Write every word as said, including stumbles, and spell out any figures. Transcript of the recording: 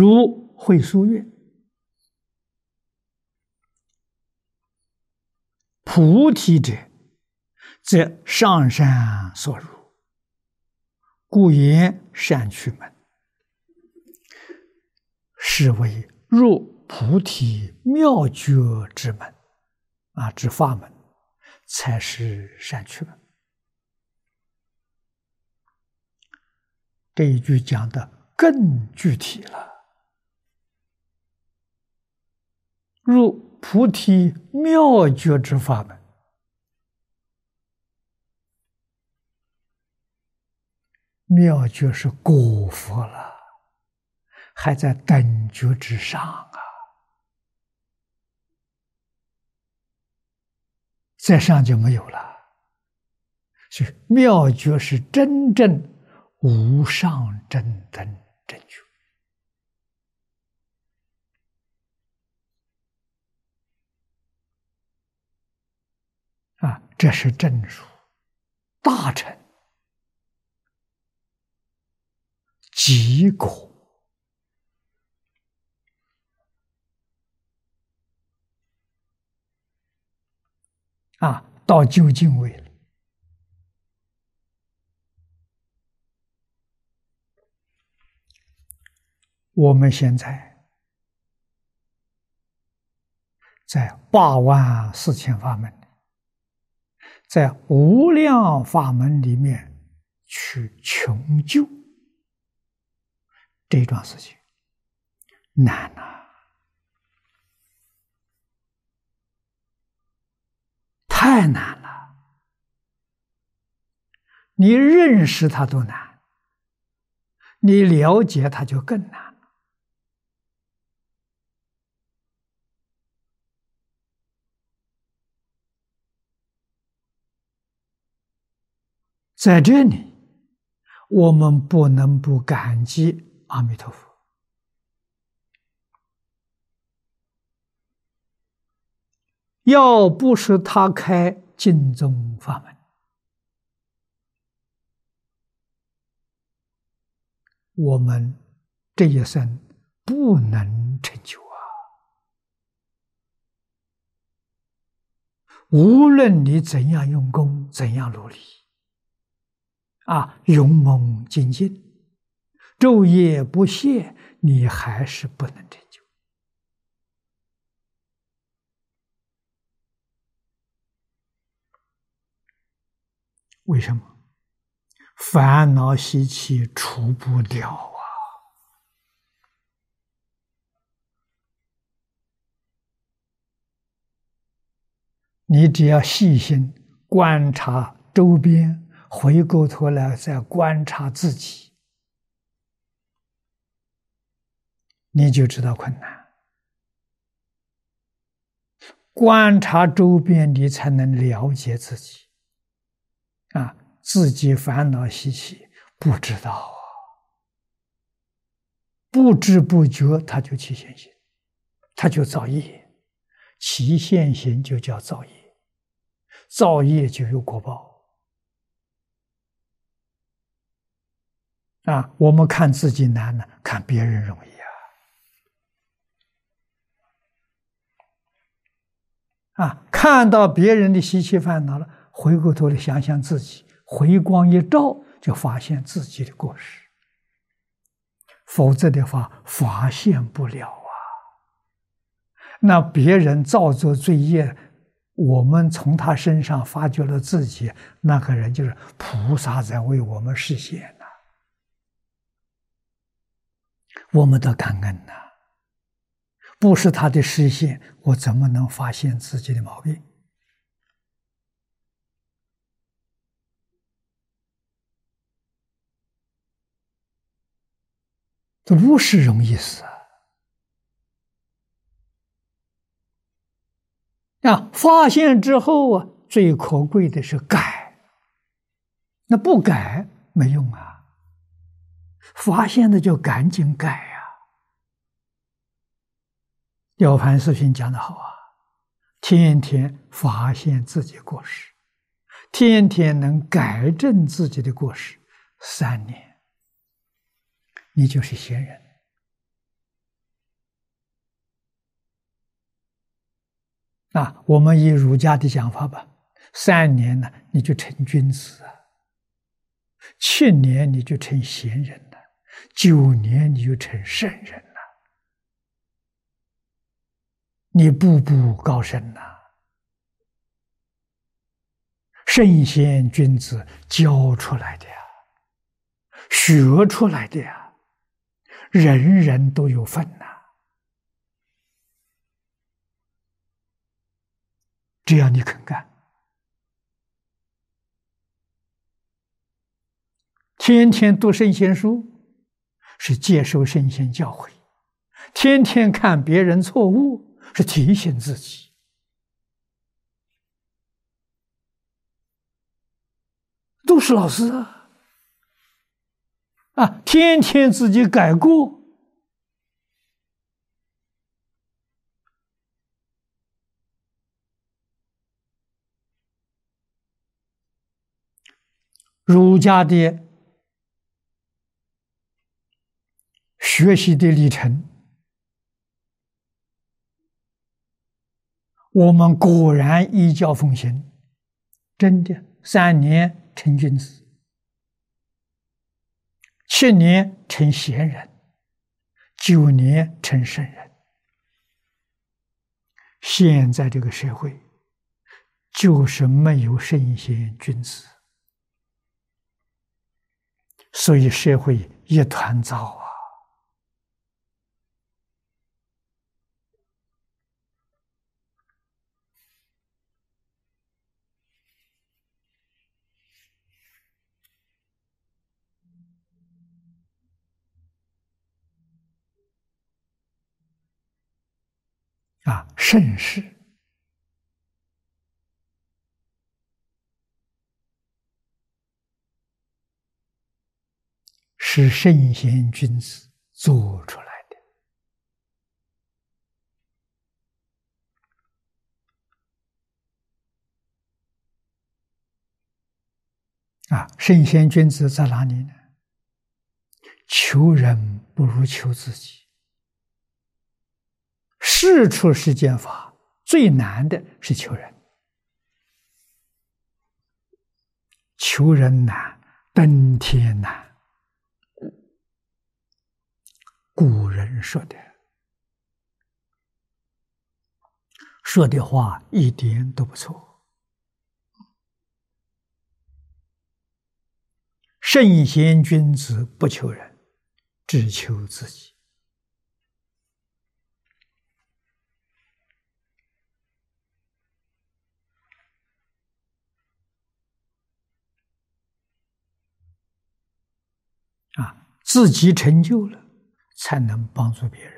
如会书曰：菩提者，则上善所入，故言善趣门，是为入菩提妙觉之门啊，之法门，才是善趣门。这一句讲的更具体了。入菩提妙觉之法门，妙觉是果佛了，还在等觉之上啊，在上就没有了。所以妙觉是真正无上正等正觉啊，这是正属大乘极果啊，到究竟位了。我们现在在八万四千法门里，在无量法门里面去穷究这桩事情，难啊，太难了。你认识它都难，你了解它就更难。在这里，我们不能不感激阿弥陀佛。要不是他开净宗法门，我们这一生不能成就啊！无论你怎样用功，怎样努力，啊，勇猛精进，昼夜不懈，你还是不能成就。为什么？烦恼习气除不掉啊！你只要细心观察周边，回过头来再观察自己，你就知道困难。观察周边，你才能了解自己。啊，自己烦恼习气不知道啊，不知不觉他就起现行，他就造业，起现行就叫造业，造业就有果报。啊，我们看自己难呢，看别人容易啊！啊，看到别人的习气烦恼了，回过头来想想自己，回光一照，就发现自己的过失。否则的话，发现不了啊。那别人造作罪业，我们从他身上发觉了自己，那个人就是菩萨在为我们示现呐、啊，我们的感恩呐、啊。不是他的示现，我怎么能发现自己的毛病？这不是容易事啊！啊，发现之后啊，最可贵的是改。那不改没用啊！发现了就赶紧改啊！了凡四训讲得好啊，天天发现自己过失，天天能改正自己的过失，三年，你就是贤人啊，我们以儒家的讲法吧，三年呢你就成君子啊，七年你就成贤人了，九年你就成圣人了，你步步高升呐。圣贤君子教出来的呀，学出来的呀，人人都有份呐。只要你肯干，天天读圣贤书，是接受圣贤教诲；天天看别人错误，是提醒自己。都是老师啊！啊，天天自己改过，儒家的学习的历程，我们果然依教奉行，真的三年成君子，七年成贤人，九年成圣人。现在这个社会就是没有圣贤君子，所以社会一团糟啊！啊，盛世是圣贤君子做出来的。啊，圣贤君子在哪里呢？求人不如求自己。事出世间法，最难的是求人。求人难，登天难。古人说的，说的话一点都不错。圣贤君子不求人，只求自己。啊，自己成就了，才能帮助别人。